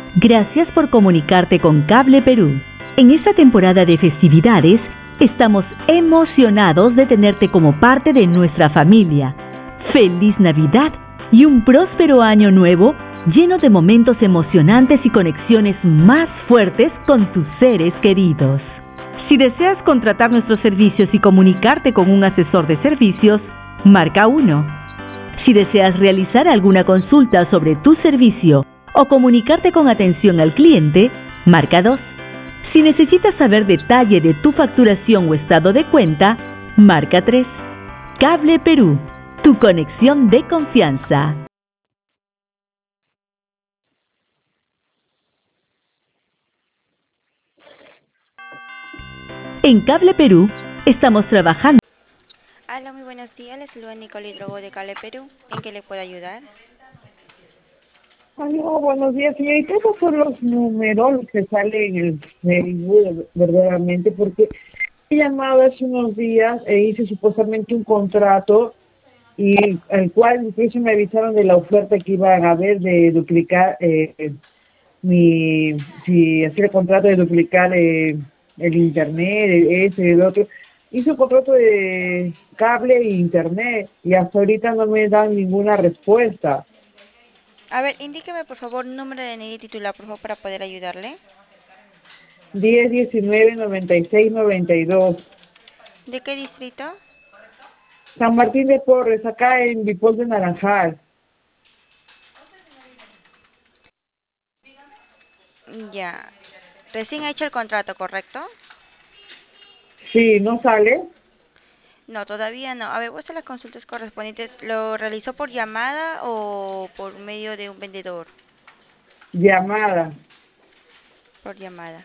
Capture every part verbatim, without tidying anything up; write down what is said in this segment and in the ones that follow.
Gracias por comunicarte con Cable Perú. En esta temporada de festividades, estamos emocionados de tenerte como parte de nuestra familia. ¡Feliz Navidad y un próspero año nuevo lleno de momentos emocionantes y conexiones más fuertes con tus seres queridos! Si deseas contratar nuestros servicios y comunicarte con un asesor de servicios, marca uno. Si deseas realizar alguna consulta sobre tu servicio o comunicarte con atención al cliente, marca dos. Si necesitas saber detalle de tu facturación o estado de cuenta, marca tres. Cable Perú, tu conexión de confianza. En Cable Perú, estamos trabajando. Hola, muy buenos días. Les saluda Nicole Hidrogo de Cable Perú. ¿En qué le puedo ayudar? Aló, buenos días, señorita. Esos son los números que salen en el Facebook, verdaderamente, porque he llamado hace unos días e hice supuestamente un contrato y el cual incluso me avisaron de la oferta que iban a haber de duplicar eh, mi, si hacía el contrato de duplicar eh, el internet, el, ese, el otro. Hice un contrato de cable e internet y hasta ahorita no me dan ninguna respuesta. A ver, indíqueme por favor número de N I y titular, por favor, para poder ayudarle. diez diecinueve noventa y seis noventa y dos. ¿De qué distrito? San Martín de Porres, acá en Vipol de Naranjal. Ya. Recién ha hecho el contrato, ¿correcto? Sí, ¿no sale? No, todavía no. A ver, ¿usted las consultas correspondientes lo realizó por llamada o por medio de un vendedor? Llamada. Por llamada.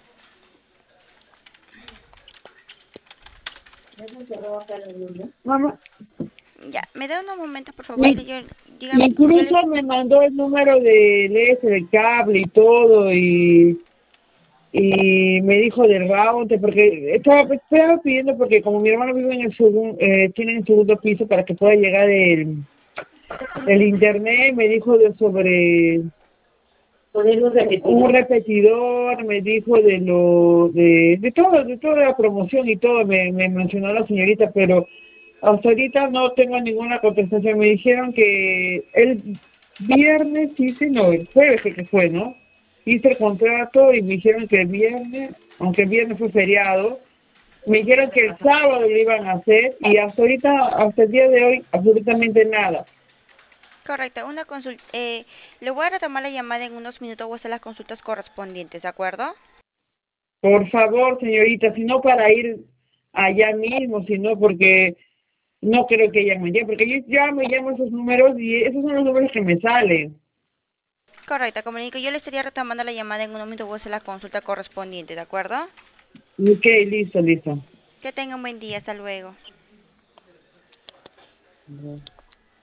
Mamá, Ya, me da unos momentos, por favor. y, Yo, yo, dígame, yo le... incluso me mandó el número del ese, del cable y todo, y, y me dijo del router, porque estaba, estaba pidiendo, porque como mi hermano vive en el segundo, eh, tiene el segundo piso para que pueda llegar el, el internet, me dijo de sobre poner un repetidor. Un repetidor, me dijo de lo, de, de todo, de toda la promoción y todo, me, me mencionó la señorita, pero hasta ahorita no tengo ninguna contestación. Me dijeron que el viernes hice, no, el jueves creo que fue, ¿no? Hice el contrato y me dijeron que el viernes, aunque el viernes fue feriado, me dijeron que el sábado lo iban a hacer y hasta ahorita, hasta el día de hoy, absolutamente nada. Correcto, una consulta. Eh, le voy a retomar la llamada en unos minutos o hacer las consultas correspondientes, ¿de acuerdo? Por favor, señorita, si no para ir allá mismo, sino porque no creo que ella me llame, porque yo ya me llamo esos números y esos son los números que me salen. Correcto, comunico. Yo le estaría retomando la llamada en un momento o hacer la consulta correspondiente, ¿de acuerdo? Ok, listo, listo. Que tenga un buen día, hasta luego.